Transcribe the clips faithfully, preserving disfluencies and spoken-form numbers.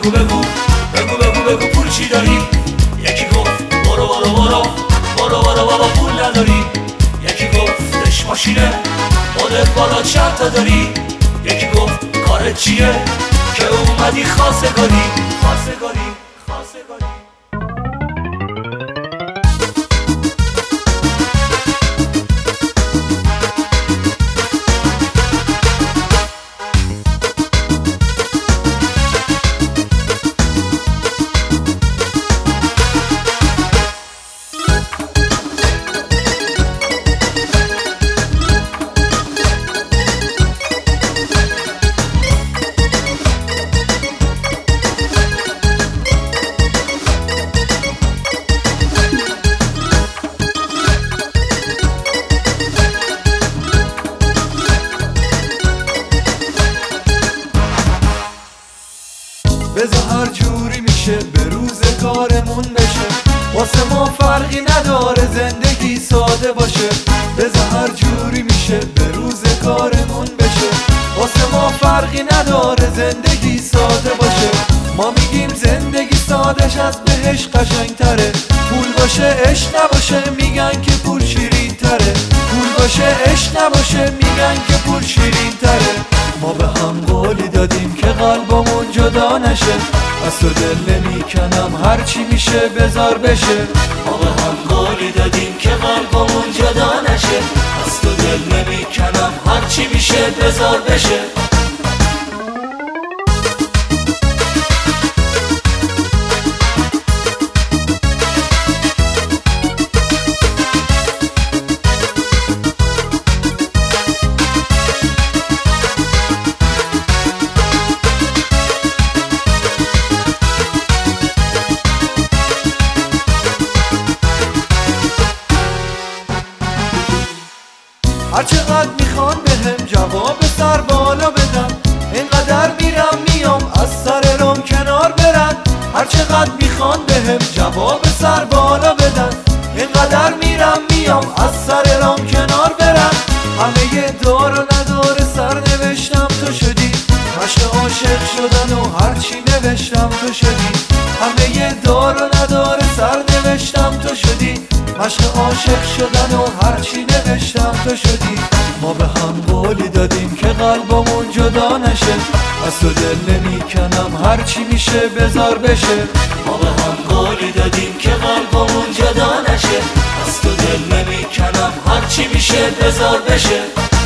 بگو بگو بگو بگو بگو پول چی داری؟ یکی گفت برو برو برو برو برو بابا پول نداری. یکی گفتش ماشینه مدل بالا چند تا داری؟ یکی گفت کارت چیه که اومدی خواستگاری خواستگاری خواستگاری. بذار هر جوری میشه به روز کارمون بشه، واسه ما فرقی نداره زندگی ساده باشه. بذار هر جوری میشه به روز کارمون بشه، واسه ما فرقی نداره زندگی ساده باشه. ما میگیم زندگی سادش از بهش قشنگ تره، پول باشه عشق نباشه میگن که پول شیرین تره. پول باشه عشق نباشه میگن که پول شیرین تره. ما به هم قولی دادیم که قلبمون جدا نشه، از تو دل نمیکنم هرچی میشه بذار بشه. ما به هم قولی دادیم که قلبمون جدا نشه، از تو دل نمیکنم هرچی میشه بذار بشه. هر چقدر میخوان بهم جواب سر بالا بدم، اینقدر میرم میام از سر رام کنار برن. هر چقدر میخوان بهم جواب سر بالا بدن، اینقدر میرم میام از سر رام کنار برن. همه یه دار و ندار سر نوشتم تو شدی، مشق عاشق شدن و هرچی نوشتم تو شدی. همه یه دار و ندار سر نوشتم تو شدی، مشق عاشق شدن و هرچی نوشتم تو شدی. ما به هم قولی دادیم که قلبمون جدا نشه، از تو دل نمیکنم هرچی میشه بذار بشه. ما به هم قولی دادیم که قلبمون جدا نشه، از تو دل نمیکنم هرچی میشه بذار بشه.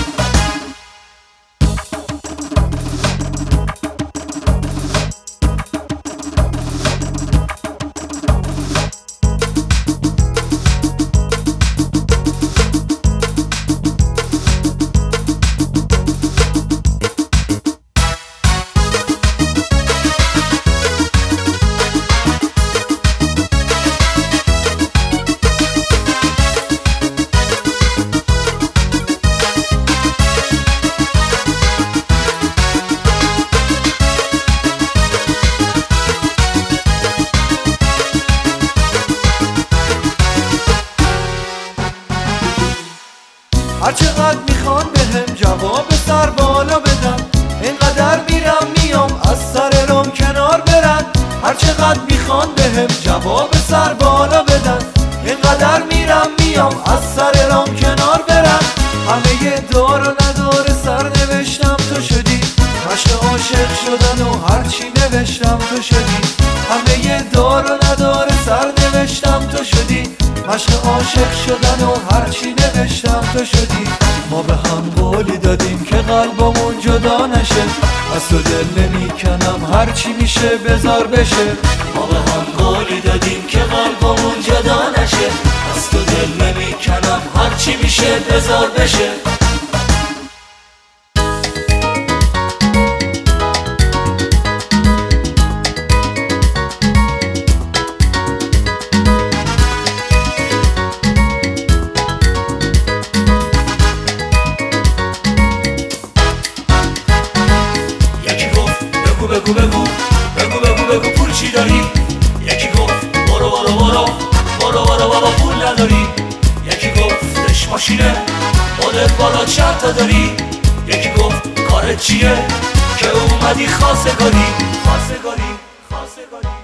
هر چقدر میخوان بهم جواب سر بالا بدم، اینقدر میرم میام از سر رام کنار برن. هر چقدر میخوان بهم جواب سر بالا بدن، اینقدر میرم میام از سر رام کنار برن. همه یه دار و ندار سر نوشتم تو شدی، مشق عاشق شدن و هرچی نوشتم تو شدی. همه یه دار و ندار سر نوشتم تو شدی، مشق عاشق شدن و هرچی نوشتم تو شدی. ما به هم قولی دادیم که قلبمون جدا نشه، از تو دل نمیکنم هرچی میشه بذار بشه. ما به هم قولی دادیم که قلبمون جدا نشه، از تو دل نمیکنم هرچی میشه بذار بشه. بگو بگو بگو بگو بگو پول چی داری؟ یکی گفت برو برو برو برو برو بابا پول نداری. یکی گفتش ماشینه مدل بالا چند تا داری؟ یکی گفت کارت چیه که اومدی خواستگاری خواستگاری خواستگاری